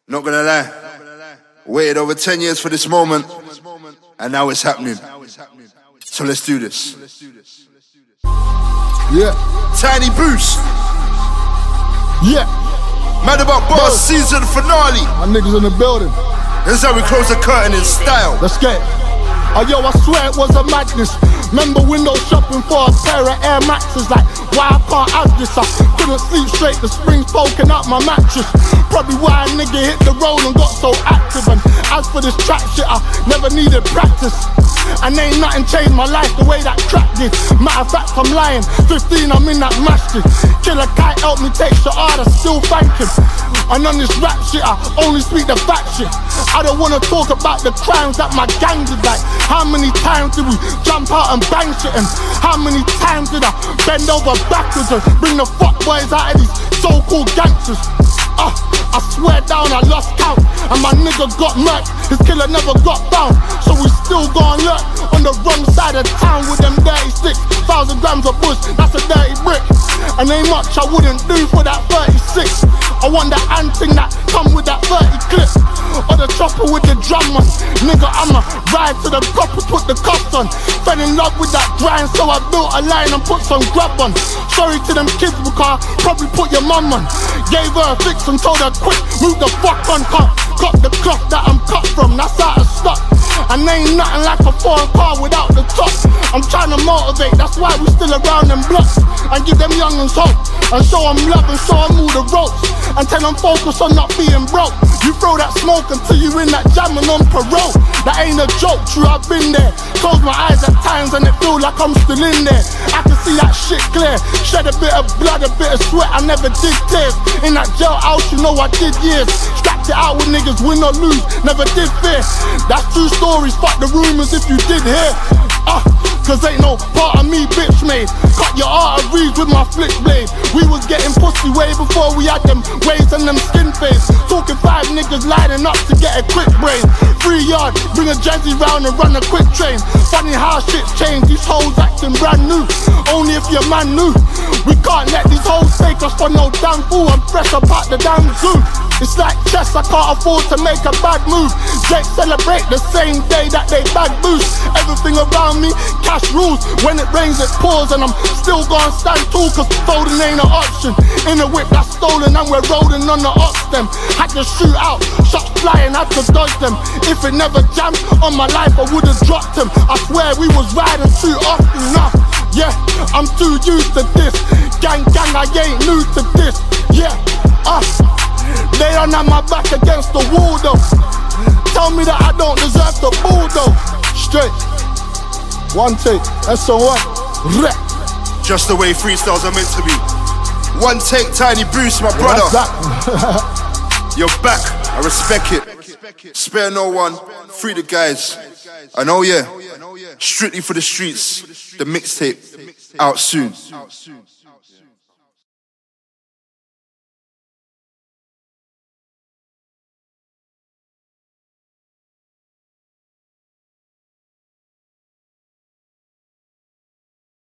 Not gonna lie, waited over 10 years for this moment, and now it's happening. So let's do this. Yeah. Tiny Bruce. Yeah. Mad About Boss season finale. My niggas in the building. This is how we close the curtain in style. Let's get it. Yo, I swear it was a madness. Remember window shopping for a pair of Air Maxes. Like, why I can't have this? I couldn't sleep straight, the springs poking out my mattress. Probably why a nigga hit the road and got so active. And as for this trap shit, I never needed practice. And ain't nothing changed my life the way that crack did. Matter of fact, I'm lying. 15, I'm in that masjid. Killer Kite helped me take Shahada, still thank him. And on this rap shit, I only speak the fact shit. I don't wanna talk about the crimes that my gang did. Like, how many times did we jump out and bang shit? And how many times did I bend over backwards and bring the fuck boys out of these so-called gangsters? I swear down, I lost count. And my nigga got murked, his killer never got found. So we still gon' lurk on the wrong side of town with them dirty sticks. 1,000 grams of bush, that's a dirty brick. And ain't much I wouldn't do for that 36. I want that hand thing that come with that 30 clip. Or the chopper with the drum on. Nigga, I'ma ride to the copper, put the cuffs on. Fell in love with that grind, so I built a line and put some grub on. Sorry to them kids because I probably put your mum on. Gave her a fix and told her quick, move the fuck on. Cut the cloth that I'm cut from, that's out of stock. And ain't nothing like a foreign car without the top. I'm trying to motivate, that's why we still around them blocks. And give them young'uns hope, and show them love and show them all the ropes. And tell them focus on not being broke. You throw that smoke until you in that jam and on parole. That ain't a joke, true, I've been there. Close my eyes at times and it feel like I'm still in there. I can see that shit clear. Shed a bit of blood, a bit of sweat, I never did tears. In that jailhouse, you know I did years. Strapped it out with niggas, win or lose, never did fear. That's true stories, fuck the rumors if you did hear. Cause ain't no part of me bitch made. Cut your arteries with my flick blade. We was getting pussy way before we had them waves and them skin fades. Talking 5 niggas lining up to get a quick brain. 3 yard, bring a jazzy round and run a quick train. Funny how shit's changed, these hoes acting brand new. Only if your man knew. We can't let these hoes take us for no damn fool. I'm fresh up out the damn zoo. It's like chess, I can't afford to make a bad move. Drake celebrate the same day that they bag boost. Everything around me, cash rules. When it rains, it pours, and I'm still gonna stand tall, cause folding ain't an option. In a whip that's stolen, and we're rolling on the ox them. Had to shoot out, shots flying, had to dodge them. If it never jammed on my life, I would've dropped them. I swear we was riding too often enough. Yeah, I'm too used to this. Gang, I ain't new to this. Yeah, they don't have my back against the wall though. Tell me that I don't deserve the ball though. Straight, one take, that's a one. Just the way freestyles are meant to be. One take, Tiny Bruce, my brother. You're back, I respect it. Spare no one, free the guys. And oh yeah, strictly for the streets, the mixtape, out soon.